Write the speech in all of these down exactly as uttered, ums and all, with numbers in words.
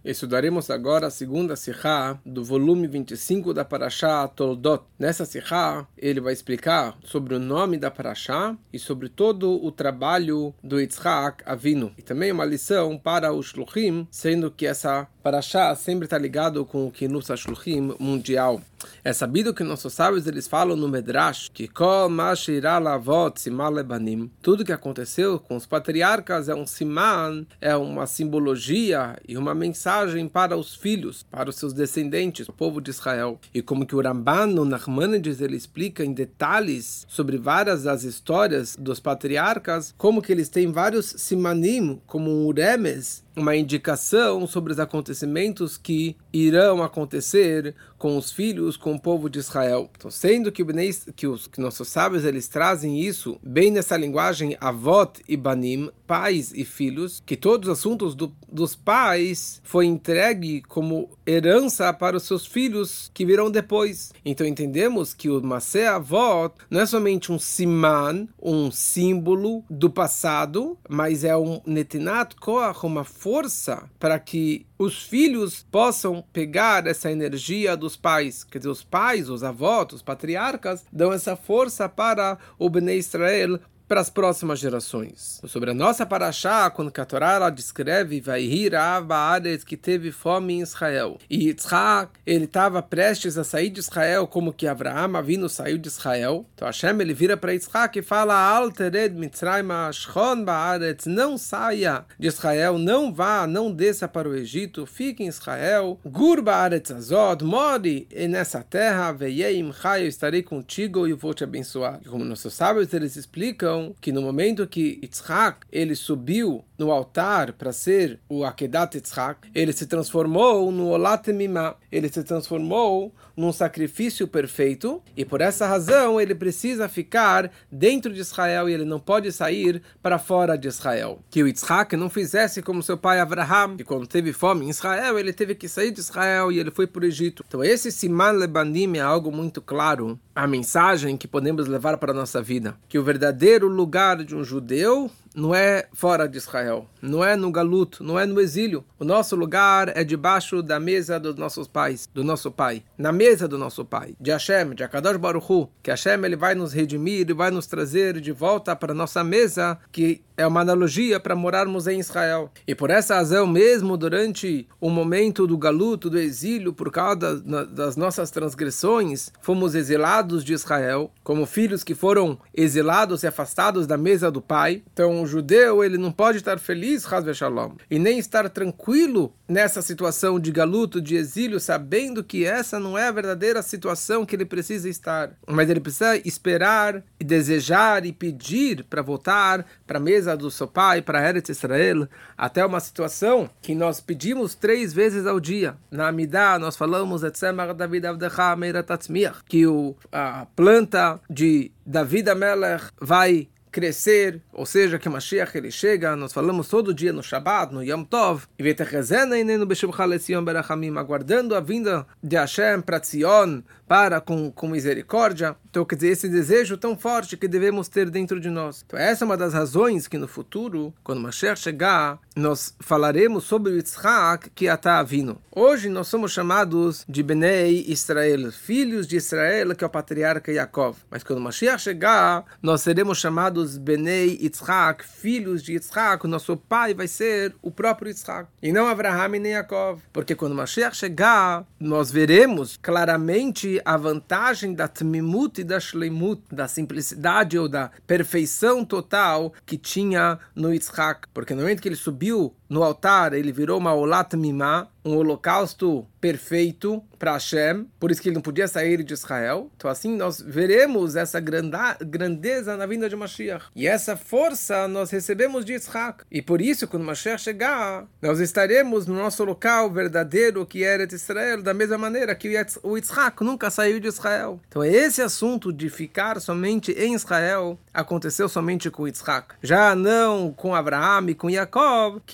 Estudaremos agora a segunda Sihá do volume vinte e cinco da Parashá Toldot. Nessa Sihá, ele vai explicar sobre o nome da Parashá e sobre todo o trabalho do Yitzhak Avinu. E também uma lição para os Shluchim, sendo que essa Parashá sempre está ligado com o Kinus HaShluchim mundial. É sabido que nossos sábios eles falam no Medrash que Kol ma sheirah lavot simah lebanim. Tudo que aconteceu com os patriarcas é um siman, é uma simbologia e uma mensagem para os filhos, para os seus descendentes, o povo de Israel. E como que o Ramban no Nachmanides ele explica em detalhes sobre várias das histórias dos patriarcas, como que eles têm vários simanim, como um uremes, uma indicação sobre os acontecimentos que irão acontecer com os filhos, com o povo de Israel. Então, sendo que, que os que nossos sábios eles trazem isso bem nessa linguagem avot e banim, pais e filhos, que todos os assuntos do, dos pais foi entregue como herança para os seus filhos que virão depois. Então entendemos que o Maseh Avot não é somente um siman, um símbolo do passado, mas é um netinat koach, uma força para que os filhos possam pegar essa energia dos pais. Quer dizer, os pais, os avós, os patriarcas, dão essa força para o Bnei Israel, para as próximas gerações. Sobre a nossa Parashá, quando a Torá ela descreve Vayhi Ra'av ba'aretz, que teve fome em Israel. E Yitzhak, ele estava prestes a sair de Israel, como que Avraham Avinu saiu de Israel. Então Hashem, ele vira para Yitzhak e fala Al tered Mitzrayim ashchon ba'aretz, não saia de Israel, não vá, não desça para o Egito, fique em Israel. Gur ba'aretz azod, more nessa terra, Veyei imcha, eu estarei contigo e eu vou te abençoar. E como nossos sábios, eles explicam que no momento que Yitzhak ele subiu no altar para ser o Akedat Yitzhak, ele se transformou no Olat Mimah, ele se transformou num sacrifício perfeito, e por essa razão ele precisa ficar dentro de Israel e ele não pode sair para fora de Israel. Que o Yitzhak não fizesse como seu pai Avraham, que quando teve fome em Israel, ele teve que sair de Israel e ele foi para o Egito. Então esse Siman Lebanim é algo muito claro, a mensagem que podemos levar para a nossa vida, que o verdadeiro lugar de um judeu não é fora de Israel, não é no galuto, não é no exílio. O nosso lugar é debaixo da mesa dos nossos pais, do nosso pai, na mesa do nosso pai, de Hashem, de Akadosh Baruch Hu, que Hashem ele vai nos redimir e vai nos trazer de volta para a nossa mesa, que é uma analogia para morarmos em Israel. E por essa razão mesmo, durante o momento do galuto, do exílio, por causa das nossas transgressões, fomos exilados de Israel, como filhos que foram exilados e afastados da mesa do pai. Então o judeu ele não pode estar feliz, Chas v'Shalom, e nem estar tranquilo nessa situação de galuto, de exílio, sabendo que essa não é a verdadeira situação que ele precisa estar. Mas ele precisa esperar e desejar e pedir para voltar para a mesa do seu pai, para Eretz Israel, até uma situação que nós pedimos três vezes ao dia. Na Amidah nós falamos que o, a planta de David Amelech vai crescer, ou seja, que Mashiach ele chega, nós falamos todo dia no Shabbat, no Yom Tov, aguardando a vinda de Hashem para Tzion, para com, com misericórdia. Então, quer dizer, esse desejo tão forte que devemos ter dentro de nós. Então, essa é uma das razões que no futuro, quando Mashiach chegar, nós falaremos sobre o Yitzhak que está vindo. Hoje nós somos chamados de Bnei Israel, filhos de Israel, que é o patriarca Yaakov. Mas quando Mashiach chegar, nós seremos chamados Bnei Yitzhak, filhos de Yitzhak, o nosso pai vai ser o próprio Yitzhak, e não Avraham e nem Yaakov. Porque quando Mashiach chegar, nós veremos claramente a vantagem da Tmimut e da Shleimut, da simplicidade ou da perfeição total que tinha no Yitzhak. Porque no momento que ele subiu no altar, ele virou uma Olat Mimah, um holocausto perfeito para Hashem, por isso que ele não podia sair de Israel. Então assim nós veremos essa granda, grandeza na vinda de Mashiach. E essa força nós recebemos de Yitzhak. E por isso, quando Mashiach chegar, nós estaremos no nosso local verdadeiro, que era de Israel, da mesma maneira que o Yitzhak nunca saiu de Israel. Então esse assunto de ficar somente em Israel aconteceu somente com Yitzhak. Já não com Avraham e com Yaakov, que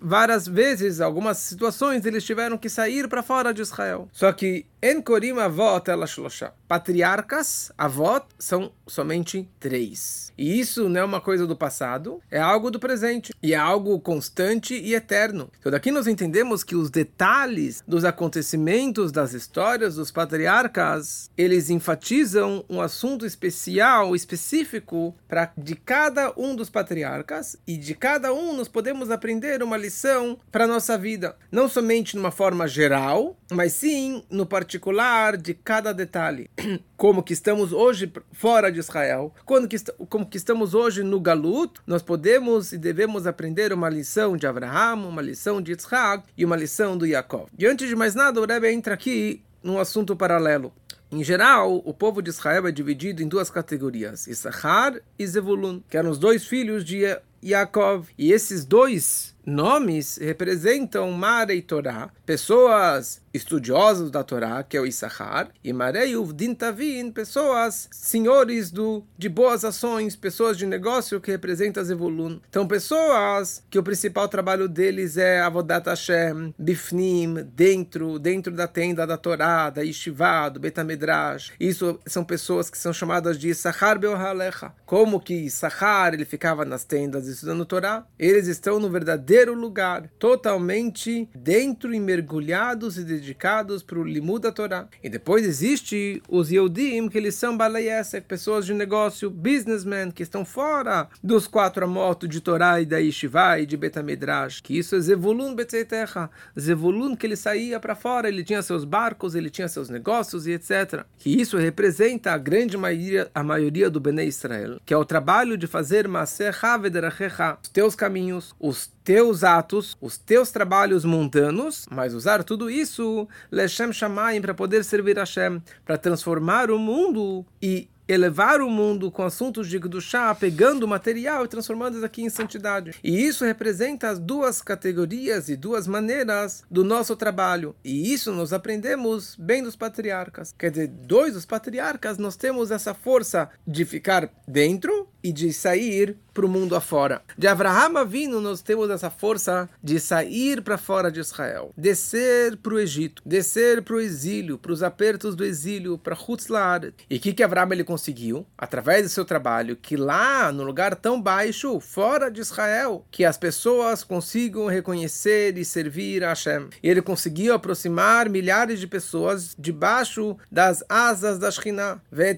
várias vezes, algumas situações, eles tiveram que sair para fora de Israel. Só que En Korim Avot ela Shlosha. Patriarcas, avot, são somente três. E isso não é uma coisa do passado, é algo do presente. E é algo constante e eterno. Então daqui nós entendemos que os detalhes dos acontecimentos, das histórias dos patriarcas, eles enfatizam um assunto especial, específico, para de cada um dos patriarcas. E de cada um nós podemos aprender uma lição para a nossa vida. Não somente numa forma geral, mas sim no particular de cada detalhe. Como que estamos hoje fora de Israel, quando que, como que estamos hoje no Galut, nós podemos e devemos aprender uma lição de Abraham, uma lição de Yitzhak e uma lição do Yaakov. E antes de mais nada, o Rebbe entra aqui num assunto paralelo. Em geral, o povo de Israel é dividido em duas categorias, Issachar e Zevulun, que eram os dois filhos de Yaakov. E esses dois nomes representam Mare e Torá, pessoas estudiosos da Torá, que é o Issachar, e Marei Uvdin Tavin, pessoas senhores do, de boas ações, pessoas de negócio, que representam Zevulun. Então, pessoas que o principal trabalho deles é Avodat Hashem, Bifnim, dentro, dentro da tenda da Torá, da Yeshiva, do Bet HaMidrash. Isso são pessoas que são chamadas de Issachar Beohalecha. Como que Issachar, ele ficava nas tendas estudando Torá? Eles estão no verdadeiro lugar, totalmente dentro e mergulhados e dedicados para o limud da Torá. E depois existe os Yehudim, que eles são Balei Esek, pessoas de negócio, businessmen, que estão fora dos quatro amotos de Torá e da Yeshiva e de Bet HaMidrash, que isso é Zevulun Betzeitecha, Zevulun, que ele saía para fora, ele tinha seus barcos, ele tinha seus negócios e etcétera. Que isso representa a grande maioria, a maioria do Bnei Israel, que é o trabalho de fazer Maasecha Vederachecha, os teus caminhos, os teus atos, os teus trabalhos mundanos, mas usar tudo isso Leshem Shamayim, para poder servir a Hashem, para transformar o mundo e elevar o mundo com assuntos de Kedushá, pegando o material e transformando aqui em santidade. E isso representa as duas categorias e duas maneiras do nosso trabalho. E isso nós aprendemos bem dos patriarcas. Quer dizer, dois dos patriarcas, nós temos essa força de ficar dentro e de sair para o mundo afora. De Avraham Avinu, nós temos essa força de sair para fora de Israel, descer para o Egito, descer para o exílio, para os apertos do exílio, para Chutz La'aretz. E o que que Avraham ele conseguiu? Através do seu trabalho, que lá, no lugar tão baixo, fora de Israel, que as pessoas consigam reconhecer e servir a Hashem. E ele conseguiu aproximar milhares de pessoas debaixo das asas da Shekhinah.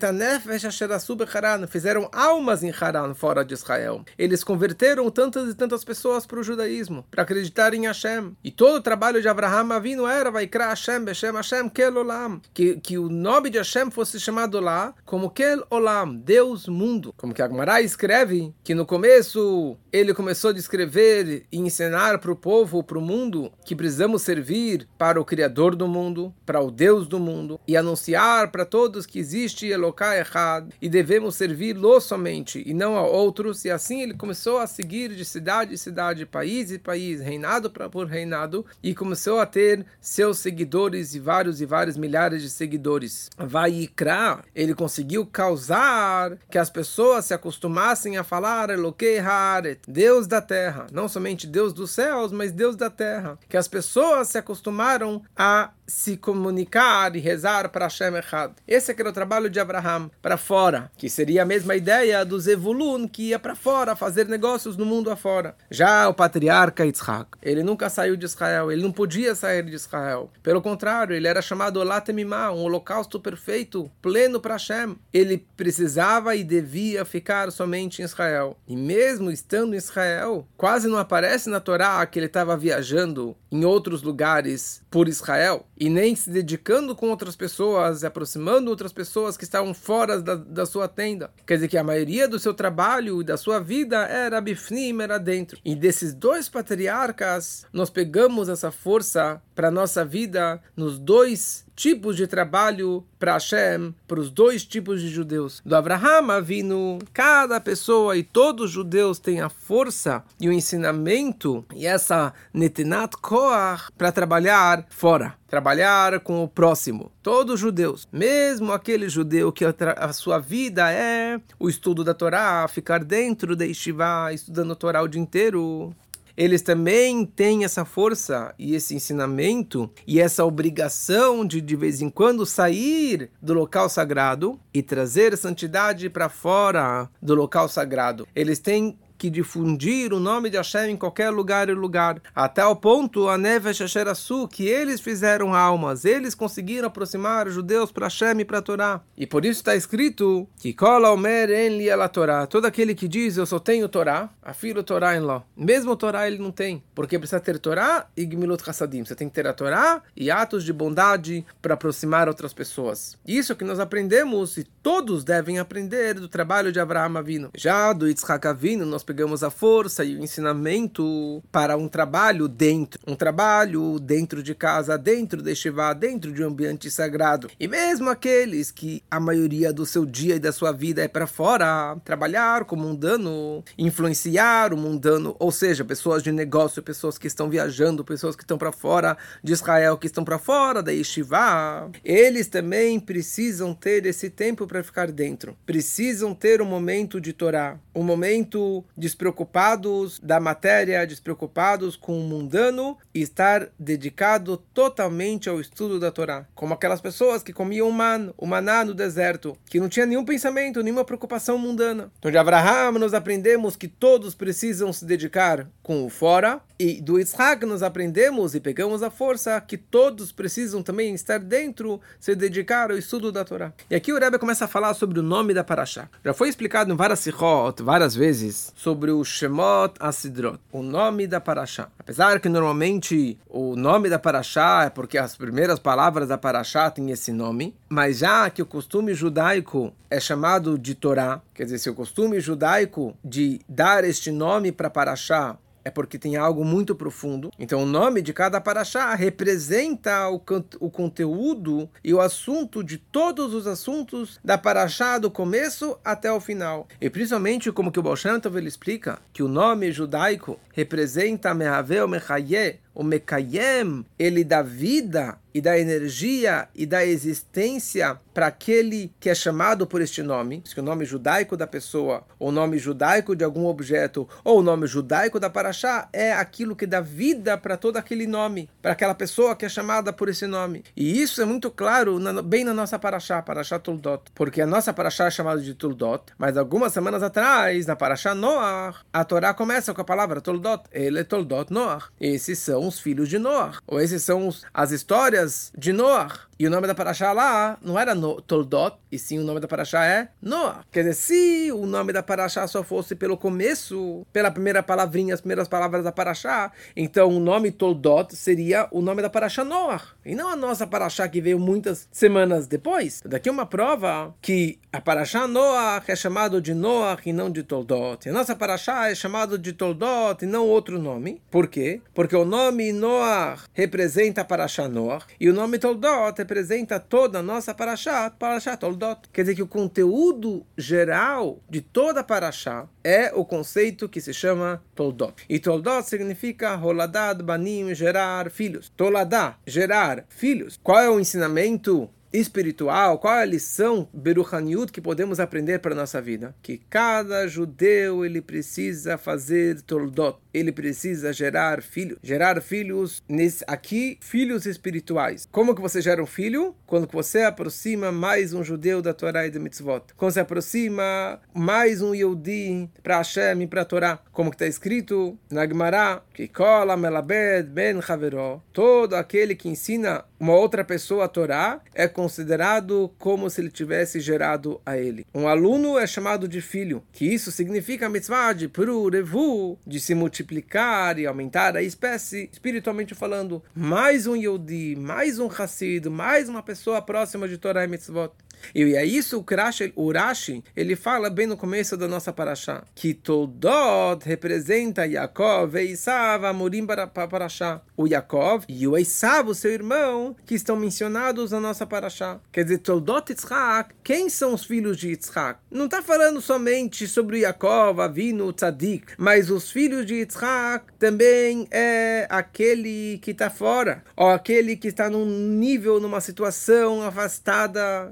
Fizeram almas em Haran, fora de Israel. Eles converteram tantas e tantas pessoas para o judaísmo, para acreditar em Hashem. E todo o trabalho de Avraham Avinu era Vaikra Hashem, Beshem Hashem, Kel Olam. Que, que o nome de Hashem fosse chamado lá como Kel Olam, Deus Mundo. Como que a Gemara escreve, que no começo ele começou a descrever e ensinar para o povo, para o mundo, que precisamos servir para o Criador do mundo, para o Deus do mundo, e anunciar para todos que existe Elokai Echad, e devemos servi-lo somente, e não a outros. E assim ele começou a seguir de cidade em cidade, país em país, reinado por reinado, e começou a ter seus seguidores e vários e vários milhares de seguidores. Vaikra, ele conseguiu causar que as pessoas se acostumassem a falar Elokei Haaretz, Deus da terra, não somente Deus dos céus, mas Deus da terra, que as pessoas se acostumaram a se comunicar e rezar para Hashem Echad. Esse é que era o trabalho de Abraham, para fora, que seria a mesma ideia do Zevulun, que ia para fora fazer negócios no mundo afora. Já o patriarca Yitzhak, ele nunca saiu de Israel, ele não podia sair de Israel. Pelo contrário, ele era chamado Olatemimá, um holocausto perfeito, pleno para Hashem. Ele precisava e devia ficar somente em Israel. E mesmo estando em Israel, quase não aparece na Torá que ele estava viajando em outros lugares por Israel, e nem se dedicando com outras pessoas, se aproximando de outras pessoas que estavam fora da, da sua tenda. Quer dizer que a maioria do seu trabalho e da sua vida era bifnim, era dentro. E desses dois patriarcas, nós pegamos essa força para a nossa vida nos dois tipos de trabalho para Hashem, para os dois tipos de judeus. Do Avraham Avinu, cada pessoa e todos os judeus têm a força e o ensinamento e essa netinat koach para trabalhar fora, trabalhar com o próximo. Todos os judeus, mesmo aquele judeu que a sua vida é o estudo da Torá, ficar dentro da Yeshiva, estudando a Torá o dia inteiro, eles também têm essa força e esse ensinamento e essa obrigação de de vez em quando sair do local sagrado e trazer santidade para fora do local sagrado. Eles têm que difundir o nome de Hashem em qualquer lugar e lugar, até o ponto, a Nefesh Asher Asu, que eles fizeram almas, eles conseguiram aproximar os judeus para Hashem e para a Torá. E por isso está escrito que Kol Omer En Li Ela Torá, todo aquele que diz eu só tenho Torá, afiro Torá em Ló. Mesmo Torá ele não tem, porque precisa ter Torá e Gmilut Chassadim. Você tem que ter a Torá e atos de bondade para aproximar outras pessoas. Isso que nós aprendemos e todos devem aprender do trabalho de Avraham Avinu. Já do Yitzhak Avinu nós pegamos a força e o ensinamento para um trabalho dentro, um trabalho dentro de casa, dentro de Shivá, dentro de um ambiente sagrado. E mesmo aqueles que a maioria do seu dia e da sua vida é para fora, trabalhar como mundano, influenciar o mundano, ou seja, pessoas de negócio, pessoas que estão viajando, pessoas que estão para fora de Israel, que estão para fora da Yeshivá, eles também precisam ter esse tempo para ficar dentro. Precisam ter um momento de Torá, um momento despreocupados da matéria, despreocupados com o mundano e estar dedicado totalmente ao estudo da Torá. Como aquelas pessoas que comiam man, o maná no deserto, que não tinha nenhum pensamento, nenhuma preocupação mundana. Então de Avraham nós aprendemos que todos precisam se dedicar com o fora, e do Yitzhak nós aprendemos e pegamos a força que todos precisam também estar dentro, se dedicar ao estudo da Torá. E aqui o Rebbe começa a falar sobre o nome da Parashá. Já foi explicado em várias sichot, várias vezes, sobre o Shemot Asidrot, o nome da Parashá. Apesar que normalmente o nome da Parashá é porque as primeiras palavras da Parashá têm esse nome, mas já que o costume judaico é chamado de Torá, quer dizer, se o costume judaico de dar este nome para Parashá é porque tem algo muito profundo. Então o nome de cada parashá representa o, o conteúdo e o assunto de todos os assuntos da parashá do começo até o final. E principalmente como que o Baal Shem Tov ele explica que o nome judaico representa Mehaveh Mechayeh, o Mekayem, ele dá vida e dá energia e dá existência para aquele que é chamado por este nome, que o nome judaico da pessoa, ou o nome judaico de algum objeto, ou o nome judaico da parashá, é aquilo que dá vida para todo aquele nome, para aquela pessoa que é chamada por esse nome. E isso é muito claro na, bem na nossa parashá, parashá Toldot, porque a nossa parashá é chamada de Toldot, mas algumas semanas atrás, na parashá Noach, a Torá começa com a palavra Toldot, ele é Toldot Noach. Esses são os filhos de Noach, ou esses são os, as histórias de Noach. E o nome da parashá lá não era no, Toldot, e sim o nome da parashá é Noach. Quer dizer, se o nome da parashá só fosse pelo começo, pela primeira palavrinha, as primeiras palavras da parashá, então o nome Toldot seria o nome da parashá Noach, e não a nossa parashá que veio muitas semanas depois. Daqui uma prova que a parashá Noach é chamado de Noach e não de Toldot. E a nossa parashá é chamado de Toldot e não outro nome. Por quê? Porque o nome Noach representa a parashá Noach, e o nome Toldot representa toda a nossa parashá, parashá Toldot. Quer dizer que o conteúdo geral de toda a parashá é o conceito que se chama Toldot. E Toldot significa Holadad Banim, gerar filhos. Toladá, gerar filhos. Qual é o ensinamento espiritual, qual é a lição Beruchaniut que podemos aprender para a nossa vida? Que cada judeu ele precisa fazer Toldot, ele precisa gerar filhos, gerar filhos nesse, aqui, filhos espirituais. Como que você gera um filho? Quando você aproxima mais um judeu da Torá e da Mitzvot. Quando você aproxima mais um Yehudi para Hashem e para a Torá. Como que está escrito na Gemara, que Kola Melabed Ben Havero, todo aquele que ensina uma outra pessoa a Torá é considerado como se ele tivesse gerado a ele. Um aluno é chamado de filho, que isso significa a mitzvah de Pru, Revu, de se multiplicar e aumentar a espécie, espiritualmente falando. Mais um Yehudi, mais um Hassid, mais uma pessoa próxima de Torá e Mitzvot. E é isso o Rashi, o Rashi, ele fala bem no começo da nossa parashá, que Toldot representa Yaakov e Esav, Amorim para parashá. O Yaakov e o Esav, o seu irmão, que estão mencionados na nossa parashá. Quer dizer, Toldot Yitzhak, quem são os filhos de Yitzhak? Não está falando somente sobre o Yaakov, Avinu, Tzadik, mas os filhos de Yitzhak também é aquele que está fora, ou aquele que está num nível, numa situação afastada, rebelde,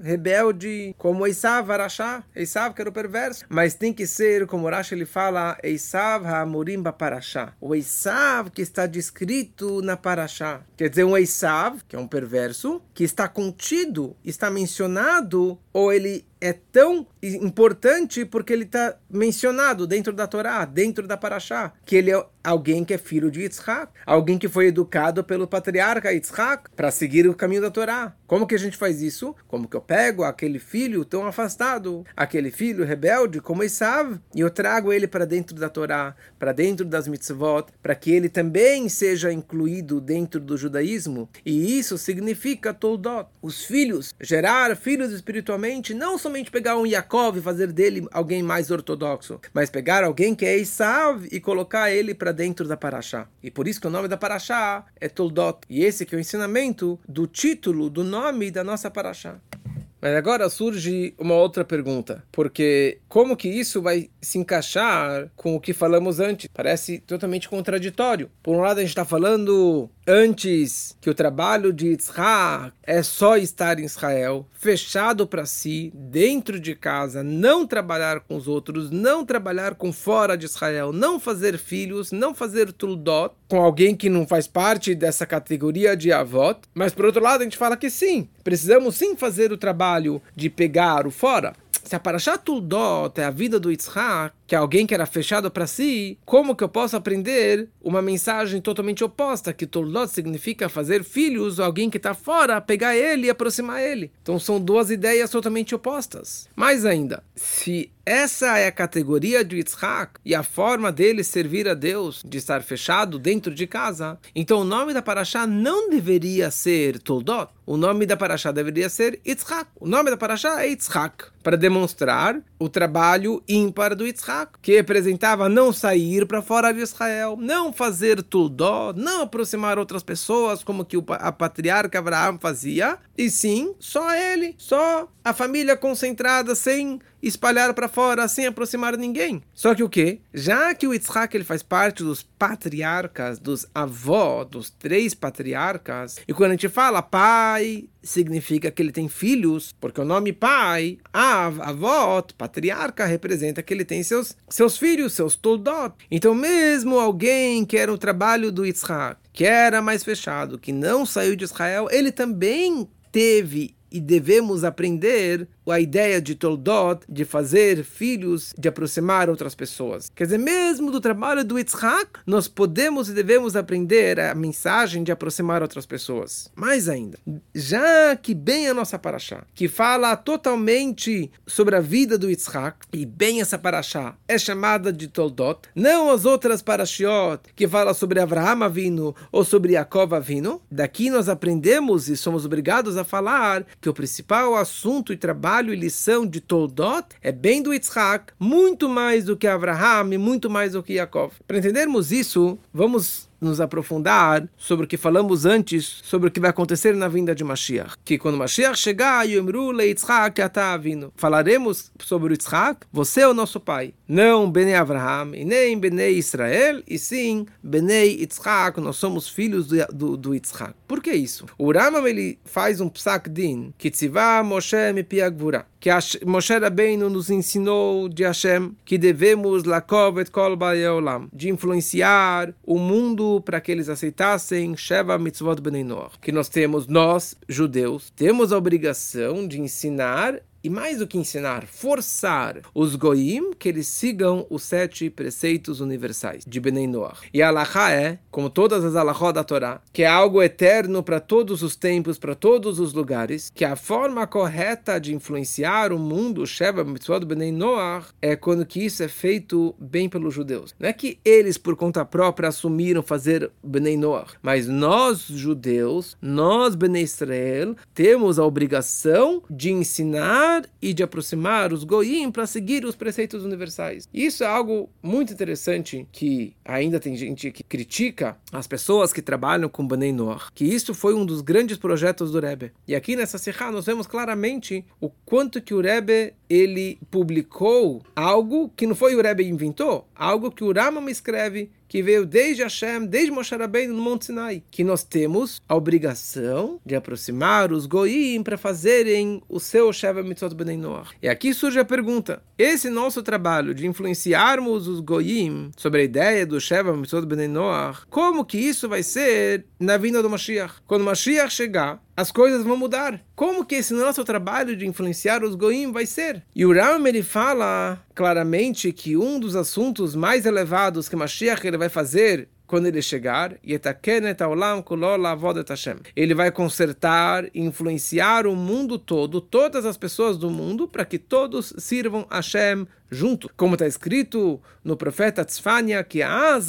rebelde, como Esav Arashá, Esav que era o perverso, mas tem que ser, como o Rashi ele fala, Esav Ha'amurim Ba'Parashá, o Esav que está descrito na Parashá. Quer dizer, um Esav, que é um perverso, que está contido, está mencionado, ou ele é tão importante porque ele está mencionado dentro da Torá, dentro da Parashá, que ele é alguém que é filho de Yitzhak, alguém que foi educado pelo patriarca Yitzhak para seguir o caminho da Torá. Como que a gente faz isso? Como que eu pego aquele filho tão afastado, aquele filho rebelde como Esav, e eu trago ele para dentro da Torá, para dentro das mitzvot, para que ele também seja incluído dentro do judaísmo. E isso significa toldot. Os filhos, gerar filhos espiritualmente, não somente pegar um Yaakov e fazer dele alguém mais ortodoxo, mas pegar alguém que é Esav e colocar ele para dentro da Parashá. E por isso que o nome da Parashá é Toldot. E esse que é o ensinamento do título, do nome da nossa Parashá. Mas agora surge uma outra pergunta, porque como que isso vai se encaixar com o que falamos antes? Parece totalmente contraditório. Por um lado a gente está falando antes que o trabalho de Yitzhak é só estar em Israel, fechado para si, dentro de casa, não trabalhar com os outros, não trabalhar com fora de Israel, não fazer filhos, não fazer tuldot, com alguém que não faz parte dessa categoria de avot. Mas por outro lado a gente fala que sim, precisamos sim fazer o trabalho de pegar o fora. Se a Parashat Toldot é a vida do Yitzhak, que é alguém que era fechado para si, como que eu posso aprender uma mensagem totalmente oposta, que Toldot significa fazer filhos, alguém que está fora, pegar ele e aproximar ele? Então são duas ideias totalmente opostas. Mais ainda, se essa é a categoria de Yitzhak e a forma dele servir a Deus, de estar fechado dentro de casa, então o nome da Parashá não deveria ser Toldot. O nome da Parashá deveria ser Yitzhak. O nome da Parashá é Yitzhak, para demonstrar o trabalho ímpar do Yitzhak, que representava não sair para fora de Israel, não fazer Toldot, não aproximar outras pessoas como que o a patriarca Abraham fazia, e sim, só ele, só a família concentrada, sem espalhar para fora, sem aproximar ninguém. Só que o quê? Já que o Yitzhak ele faz parte dos patriarcas, dos avós, dos três patriarcas, e quando a gente fala pai, significa que ele tem filhos, porque o nome pai, av, avó, patriarca, representa que ele tem seus, seus filhos, seus toldot. Então mesmo alguém que era o trabalho do Yitzhak, que era mais fechado, que não saiu de Israel, ele também teve e devemos aprender a ideia de Toldot, de fazer filhos, de aproximar outras pessoas. Quer dizer, mesmo do trabalho do Yitzhak, nós podemos e devemos aprender a mensagem de aproximar outras pessoas. Mais ainda, já que bem a nossa Parashá, que fala totalmente sobre a vida do Yitzhak, e bem essa Parashá é chamada de Toldot, não as outras Parashiot, que fala sobre Avraham Avinu ou sobre Yaakov Avinu, daqui nós aprendemos e somos obrigados a falar que o principal assunto e trabalho e lição de Toldot é bem do Yitzhak, muito mais do que Avraham e muito mais do que Yaakov. Para entendermos isso, vamos nos aprofundar sobre o que falamos antes, sobre o que vai acontecer na vinda de Mashiach. Que quando Mashiach chegar, Yomru le Yitzhak ata avinu. Falaremos sobre o Yitzhak, você é o nosso pai. Não Benei Avraham, e nem Benei Israel, e sim Benei Yitzhak, nós somos filhos do, do, do Yitzhak. Por que isso? O Rambam ele faz um psak din, que tzivá Moshe mipi agvura, que Moshe Rabbeinu nos ensinou de Hashem, que devemos lakov et kol ba'alei olam, de influenciar o mundo para que eles aceitassem Sheva Mitzvot Bnei Noach. Que nós temos, nós, judeus, temos a obrigação de ensinar, e mais do que ensinar, forçar os goyim que eles sigam os sete preceitos universais de Bnei Noach. E a halachá é, como todas as halachot da Torá, que é algo eterno para todos os tempos, para todos os lugares, que a forma correta de influenciar o mundo, Sheva Mitzvot Bnei Noach, é quando que isso é feito bem pelos judeus. Não é que eles, por conta própria, assumiram fazer Bnei Noach, mas nós, judeus, nós, Bnei Israel, temos a obrigação de ensinar e de aproximar os goyim para seguir os preceitos universais. Isso é algo muito interessante, que ainda tem gente que critica as pessoas que trabalham com Bnei Noach, que isso foi um dos grandes projetos do Rebbe. E aqui nessa Sihá nós vemos claramente o quanto que o Rebbe ele publicou algo que não foi o Rebbe inventou, algo que o Rambam escreve, que veio desde Hashem, desde Moshe Rabbeinu no Monte Sinai, que nós temos a obrigação de aproximar os goyim para fazerem o seu Sheva Mitzvot Bnei Noach. E aqui surge a pergunta, esse nosso trabalho de influenciarmos os goyim sobre a ideia do Sheva Mitzvot Bnei Noach, como que isso vai ser na vinda do Mashiach? Quando o Mashiach chegar, as coisas vão mudar. Como que esse nosso trabalho de influenciar os goyim vai ser? E o Ram, ele fala claramente que um dos assuntos mais elevados que Mashiach ele vai fazer quando ele chegar, ele vai consertar e influenciar o mundo todo, todas as pessoas do mundo, para que todos sirvam a Hashem junto. Como está escrito no profeta Tzfania, que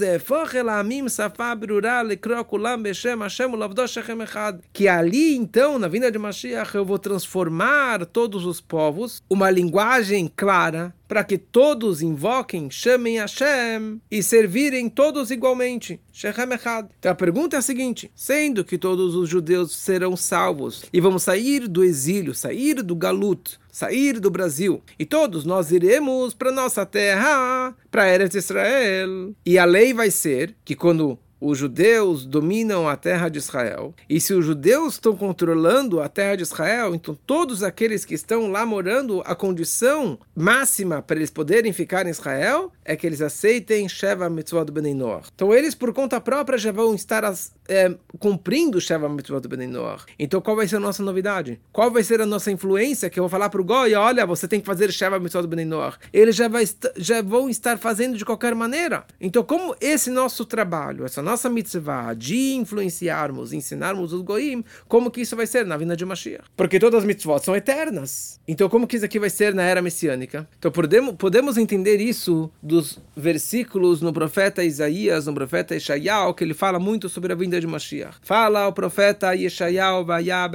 que ali então, na vinda de Mashiach, eu vou transformar todos os povos, uma linguagem clara, para que todos invoquem, chamem Hashem e servirem todos igualmente. Então a pergunta é a seguinte, sendo que todos os judeus serão salvos e vamos sair do exílio, sair do galut, sair do Brasil, e todos nós iremos para nossa terra, para Eretz Israel, e a lei vai ser que quando os judeus dominam a terra de Israel, e se os judeus estão controlando a terra de Israel, então todos aqueles que estão lá morando, a condição máxima para eles poderem ficar em Israel é que eles aceitem Sheva Mitzvot Bnei Noach. Então eles, por conta própria, já vão estar é, cumprindo Sheva Mitzvot Bnei Noach. Então qual vai ser a nossa novidade? Qual vai ser a nossa influência? Que eu vou falar para o Goi, olha, você tem que fazer Sheva Mitzvot Bnei Noach. Eles já, vai, já vão estar fazendo de qualquer maneira. Então como esse nosso trabalho, essa nossa mitzvah de influenciarmos, ensinarmos os goyim, como que isso vai ser na vinda de Mashiach? Porque todas as mitzvot são eternas. Então como que isso aqui vai ser na era messiânica? Então podemos, podemos entender isso dos versículos no profeta Isaías, no profeta Yeshayahu, que ele fala muito sobre a vinda de Mashiach. Fala o profeta Yeshayahu,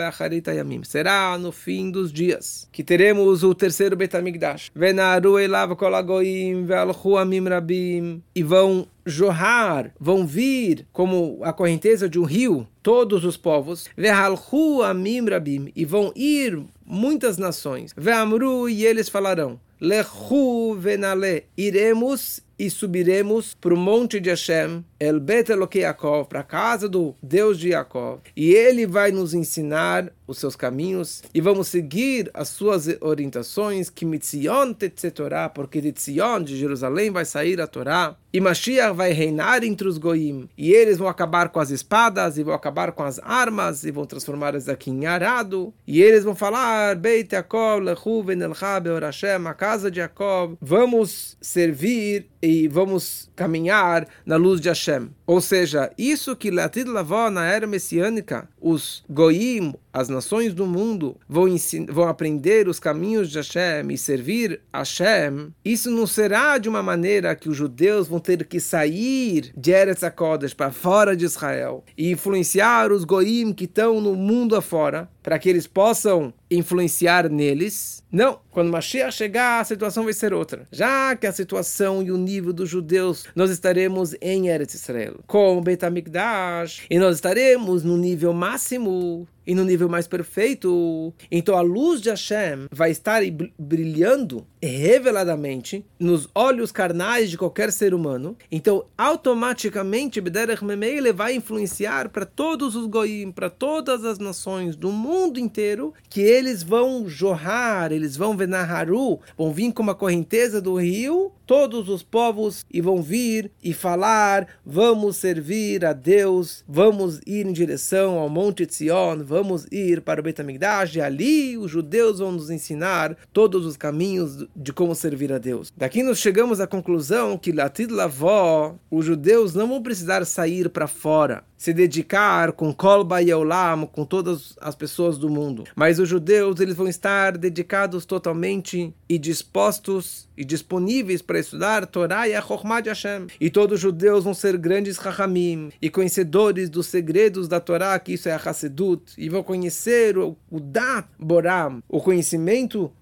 será no fim dos dias que teremos o terceiro Beit HaMikdash. Venaru elav kol hagoyim ve'alchu amim rabim, e vão jorrar, vão vir como a correnteza de um rio, todos os povos, ve'alchu amim rabim, e vão ir muitas nações, ve'amru, e eles falarão, lechu venale, iremos e subiremos para o monte de Hashem, El Bet Elokei Yaakov, para a casa do Deus de Yaakov, e ele vai nos ensinar os seus caminhos, e vamos seguir as suas orientações, que Mitzion Tetze Torá, porque de Tzion, de Jerusalém, vai sair a Torá, e Mashiach vai reinar entre os goyim, e eles vão acabar com as espadas, e vão acabar com as armas, e vão transformá-las aqui em arado, e eles vão falar, Beit Yaakov, Lechu Venelcha Beor Hashem, a casa de Yaakov, vamos servir e vamos caminhar na luz de Hashem. Ou seja, isso que Latid Lavó na era messiânica, os goyim, as nações do mundo, vão, ensinar, vão aprender os caminhos de Hashem e servir Hashem, isso não será de uma maneira que os judeus vão ter que sair de Eretz HaKodesh para fora de Israel e influenciar os goyim que estão no mundo afora, para que eles possam influenciar neles. Não, quando Mashiach chegar, a situação vai ser outra. Já que a situação e o nível dos judeus, nós estaremos em Eretz Israel, com o Beit HaMikdash, e nós estaremos no nível máximo e no nível mais perfeito. Então a luz de Hashem vai estar brilhando reveladamente nos olhos carnais de qualquer ser humano. Então automaticamente B'derech Memele vai influenciar para todos os goyim, para todas as nações do mundo inteiro, que eles vão jorrar, eles vão ver na Haru, vão vir como a correnteza do rio, todos os povos, e vão vir e falar, vamos servir a Deus, vamos ir em direção ao Monte Tzion, vamos ir para o Beit HaMikdash, e ali os judeus vão nos ensinar todos os caminhos de como servir a Deus. Daqui nós chegamos à conclusão que Latid Lavó, os judeus não vão precisar sair para fora, se dedicar com Kol Ba'ei Olam, com todas as pessoas do mundo. Mas os judeus, eles vão estar dedicados totalmente e dispostos e disponíveis para estudar Torá e a Chokhmah de Hashem. E todos os judeus vão ser grandes Chachamim e conhecedores dos segredos da Torá, que isso é a Hassedut, e vão conhecer o, o Dat Boram, o conhecimento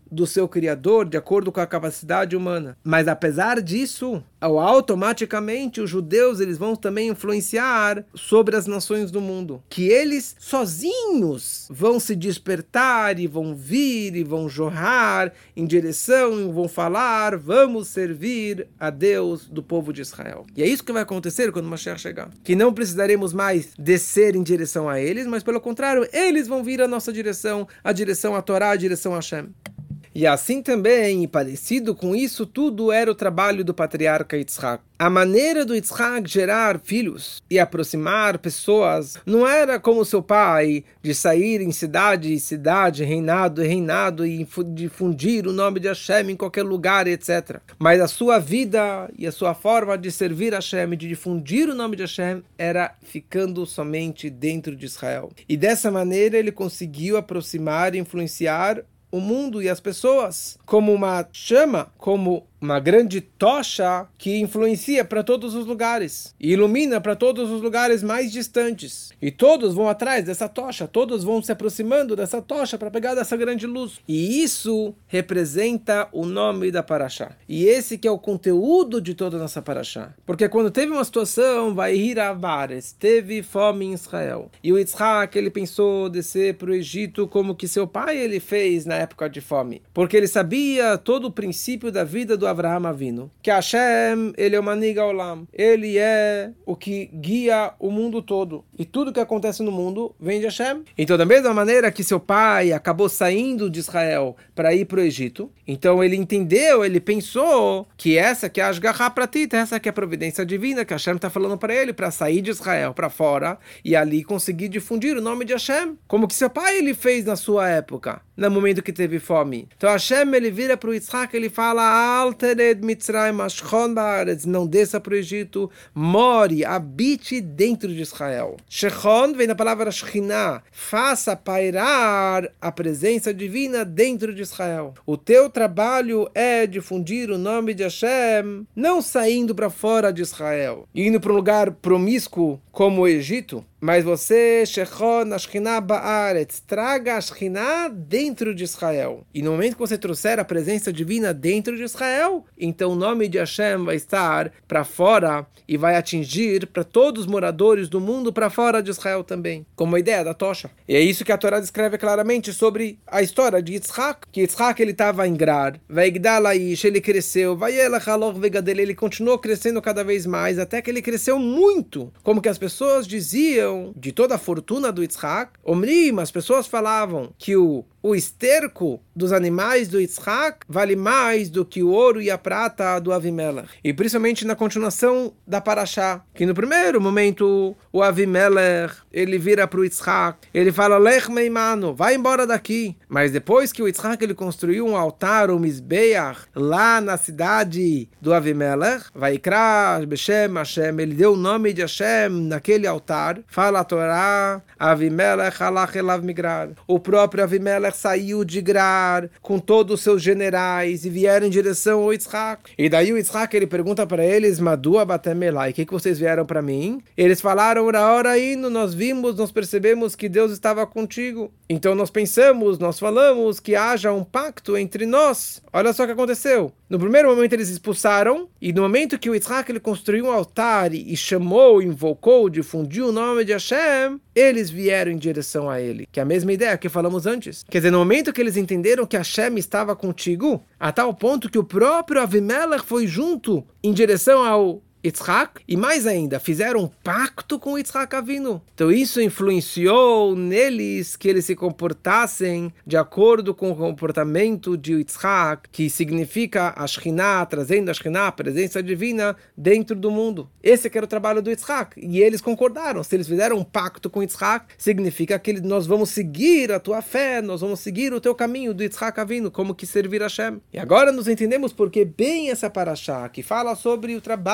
do seu Criador, de acordo com a capacidade humana. Mas apesar disso, automaticamente os judeus eles vão também influenciar sobre as nações do mundo. Que eles sozinhos vão se despertar e vão vir e vão jorrar em direção e vão falar, vamos servir a Deus do povo de Israel. E é isso que vai acontecer quando o Mashiach chegar. Que não precisaremos mais descer em direção a eles, mas pelo contrário, eles vão vir à nossa direção, a direção à Torá, a direção a Hashem. E assim também, e parecido com isso, tudo era o trabalho do patriarca Yitzhak. A maneira do Yitzhak gerar filhos e aproximar pessoas não era como seu pai, de sair em cidade e cidade, reinado e reinado, e difundir o nome de Hashem em qualquer lugar, etcétera. Mas a sua vida e a sua forma de servir Hashem, de difundir o nome de Hashem, era ficando somente dentro de Israel. E dessa maneira ele conseguiu aproximar e influenciar o mundo e as pessoas, como uma chama, como uma grande tocha que influencia para todos os lugares e ilumina para todos os lugares mais distantes. E todos vão atrás dessa tocha, todos vão se aproximando dessa tocha para pegar dessa grande luz. E isso representa o nome da Parashá. E esse que é o conteúdo de toda a nossa Parashá. Porque quando teve uma situação, vai ir a Vares, teve fome em Israel. E o Yitzhak, ele pensou descer para o Egito como que seu pai ele fez na época de fome. Porque ele sabia todo o princípio da vida do Avraham Avinu, que Hashem, ele é o Manig Olam, ele é o que guia o mundo todo, e tudo que acontece no mundo vem de Hashem. Então, da mesma maneira que seu pai acabou saindo de Israel para ir para o Egito, então ele entendeu, ele pensou que essa que é a Ashgaha Pratit, essa que é a providência divina, que Hashem está falando para ele, para sair de Israel para fora, e ali conseguir difundir o nome de Hashem, como que seu pai ele fez na sua época, no momento que teve fome. Então Hashem, ele vira para o Yitzhak, ele fala, Al tered Mitzrayim ashchon ba'aretz, não desça para o Egito, more, habite dentro de Israel. Shechon vem da palavra Shekhinah, faça pairar a presença divina dentro de Israel. O teu trabalho é difundir o nome de Hashem, não saindo para fora de Israel, indo para um lugar promíscuo como o Egito, mas você, Shechon, a Shekhinah Ba'aretz, traga a Shekhinah dentro de Israel. E no momento que você trouxer a presença divina dentro de Israel, então o nome de Hashem vai estar para fora e vai atingir para todos os moradores do mundo para fora de Israel também, como a ideia da tocha. E é isso que a Torá descreve claramente sobre a história de Yitzhak, que Yitzhak ele estava em Grar, Vaigdalaish, ele cresceu, Vayelach Halor Vegadel, ele continuou crescendo cada vez mais, até que ele cresceu muito, como que as pessoas diziam, de toda a fortuna do Yitzhak, Omrim, as pessoas falavam que o, o esterco dos animais do Yitzhak vale mais do que o ouro e a prata do Avimelech. E principalmente na continuação da Parashá, que no primeiro momento o Avimelech, ele vira para o Yitzhak, ele fala, Lech meimano, vai embora daqui. Mas depois que o Yitzhak ele construiu um altar, o Mizbeach, lá na cidade do Avimelech, Vaikra Beshem Hashem, ele deu o nome de Hashem naquele altar, fala a Torá, Avimelech halach elav migrar. O próprio Avimelech saiu de Grar com todos os seus generais e vieram em direção ao Yitzhak. E daí o Yitzhak ele pergunta para eles, Madua batem elai, o que, que vocês vieram para mim? Eles falaram, ora ora indo, nós vimos, nós percebemos que Deus estava contigo. Então nós pensamos, nós falamos que haja um pacto entre nós. Olha só o que aconteceu. No primeiro momento eles expulsaram, e no momento que o Yitzhak ele construiu um altar e chamou, invocou, difundiu o nome de Hashem, eles vieram em direção a ele. Que é a mesma ideia que falamos antes. Quer dizer, no momento que eles entenderam que Hashem estava contigo, a tal ponto que o próprio Avimelech foi junto em direção ao Yitzhak, e mais ainda, fizeram um pacto com Yitzhak Avinu. Então isso influenciou neles que eles se comportassem de acordo com o comportamento de Yitzhak, que significa a Shekhinah, trazendo a Shekhinah, a presença divina, dentro do mundo. Esse que era o trabalho do Yitzhak, e eles concordaram. Se eles fizeram um pacto com Yitzhak, significa que nós vamos seguir a tua fé, nós vamos seguir o teu caminho do Yitzhak Avinu, como que servir a Hashem. E agora nós entendemos porque bem essa Parashá, que fala sobre o trabalho e a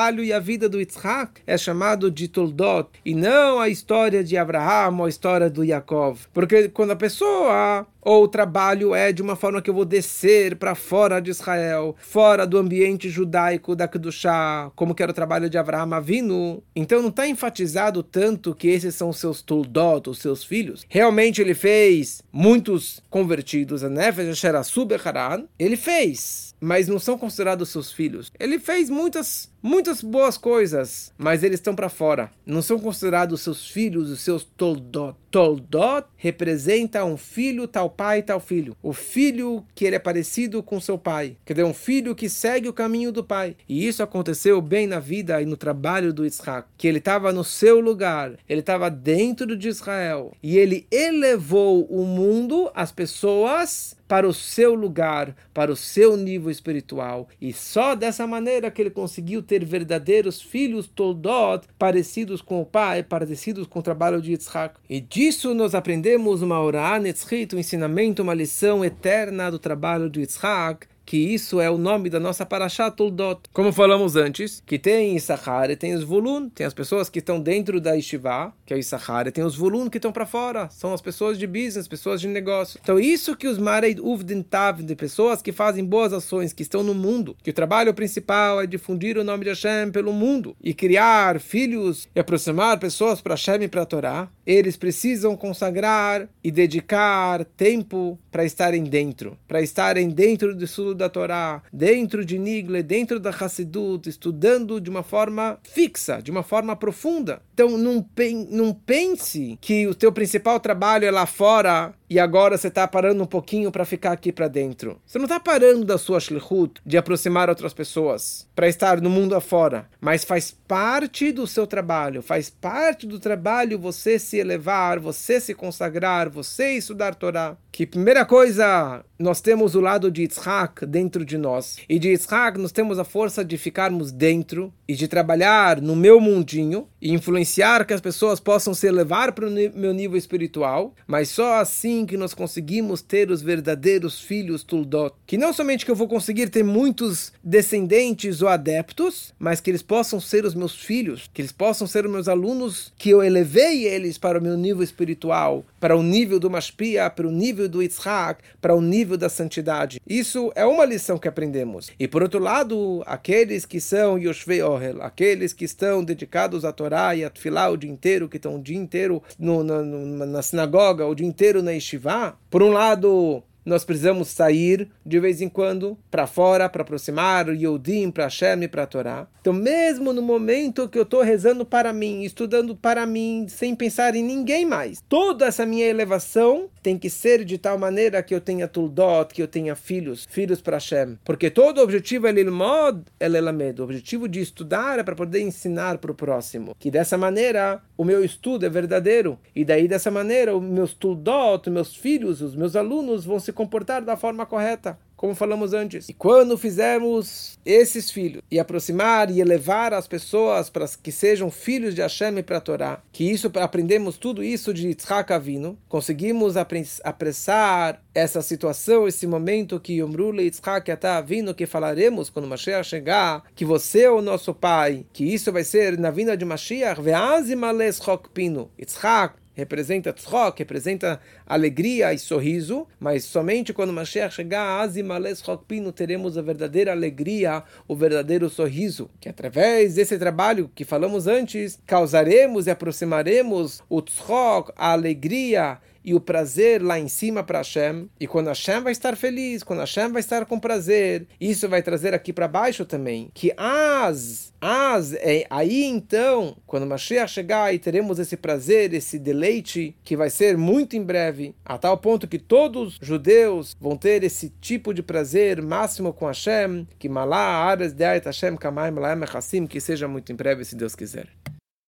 vida do Yitzhak é chamado de Toldot, e não a história de Abraham ou a história do Yaakov. Porque quando a pessoa ou o trabalho é de uma forma que eu vou descer para fora de Israel, fora do ambiente judaico da Kedushá, como que era o trabalho de Avraham Avinu, então não está enfatizado tanto que esses são os seus Toldot, os seus filhos. Realmente ele fez muitos convertidos, a Nefesh Asher Asu Becharan, ele fez, mas não são considerados seus filhos. Ele fez muitas, muitas boas coisas, mas eles estão para fora. Não são considerados seus filhos, os seus Toldot. Toldot representa um filho, tal pai, tal filho. O filho que ele é parecido com seu pai. Quer dizer, um filho que segue o caminho do pai. E isso aconteceu bem na vida e no trabalho do Yitzhak. Que ele estava no seu lugar. Ele estava dentro de Israel. E ele elevou o mundo, as pessoas, para o seu lugar, para o seu nível espiritual. E só dessa maneira que ele conseguiu ter verdadeiros filhos Toldot, parecidos com o pai, parecidos com o trabalho de Yitzhak. E disso nós aprendemos uma Orah Netzchit, um ensinamento, uma lição eterna do trabalho de Yitzhak, que isso é o nome da nossa Parashá Toldot. Como falamos antes, que tem Issachar e tem os Zvulun, tem as pessoas que estão dentro da Yeshiva, que é o Issachar, e tem os Zvulun que estão para fora, são as pessoas de business, pessoas de negócio. Então isso que os Marei Uvdin Tav, de pessoas que fazem boas ações, que estão no mundo, que o trabalho principal é difundir o nome de Hashem pelo mundo, e criar filhos, e aproximar pessoas para Hashem e para a Torá, eles precisam consagrar e dedicar tempo para estarem dentro, para estarem dentro do estudo da Torá, dentro de Nigle, dentro da Hassidut, estudando de uma forma fixa, de uma forma profunda. Então não, pen, não pense que o teu principal trabalho é lá fora e agora você está parando um pouquinho para ficar aqui para dentro. Você não está parando da sua shlichut, de aproximar outras pessoas, para estar no mundo afora, mas faz parte do seu trabalho, faz parte do trabalho você se elevar, você se consagrar, você estudar Torá. Que primeira coisa, nós temos o lado de Yitzhak dentro de nós. E de Yitzhak nós temos a força de ficarmos dentro e de trabalhar no meu mundinho e influenciar que as pessoas possam se elevar para o meu nível espiritual. Mas só assim que nós conseguimos ter os verdadeiros filhos Toldot. Que não somente que eu vou conseguir ter muitos descendentes ou adeptos, mas que eles possam ser os meus filhos, que eles possam ser os meus alunos, que eu elevei eles para o meu nível espiritual, para o nível do Mashpia, para o nível do Yitzhak, para o nível da santidade. Isso é uma lição que aprendemos. E por outro lado, aqueles que são Yoshvei Ohel, aqueles que estão dedicados à Torá e à Tfilá o dia inteiro, que estão o dia inteiro no, no, no, na sinagoga, o dia inteiro na Yeshiva, por um lado, nós precisamos sair de vez em quando para fora, para aproximar o Yehudim, para Hashem e para a Torá. Então, mesmo no momento que eu estou rezando para mim, estudando para mim, sem pensar em ninguém mais, toda essa minha elevação tem que ser de tal maneira que eu tenha Toldot, que eu tenha filhos, filhos para Hashem. Porque todo o objetivo é Lilmod, é Lelamed. O objetivo de estudar é para poder ensinar para o próximo. Que dessa maneira, o meu estudo é verdadeiro. E daí, dessa maneira, os meus Toldot, os meus filhos, os meus alunos vão se comportar da forma correta, como falamos antes. E quando fizermos esses filhos e aproximar e elevar as pessoas para que sejam filhos de Hashem e para a Torá, que isso aprendemos tudo isso de Yitzhak Avinu, conseguimos apressar essa situação, esse momento que Yomru le Yitzhak Ata Avinu, que falaremos quando Mashiach chegar, que você é o nosso pai, que isso vai ser na vinda de Mashiach, ve'azim ales chokpinu. Yitzhak representa tzchok, representa alegria e sorriso, mas somente quando Mashiach chegar, Azim Ales Chokpinu, teremos a verdadeira alegria, o verdadeiro sorriso, que através desse trabalho que falamos antes, causaremos e aproximaremos o tzchok, a alegria e o prazer lá em cima para Hashem. E quando Hashem vai estar feliz, quando Hashem vai estar com prazer, isso vai trazer aqui para baixo também. Que as, as, é aí então, quando Mashiach chegar e teremos esse prazer, esse deleite, que vai ser muito em breve, a tal ponto que todos os judeus vão ter esse tipo de prazer máximo com Hashem, que Malá, Ares, Deait, Hashem, Kamayim, Laem, Hassim, que seja muito em breve, se Deus quiser.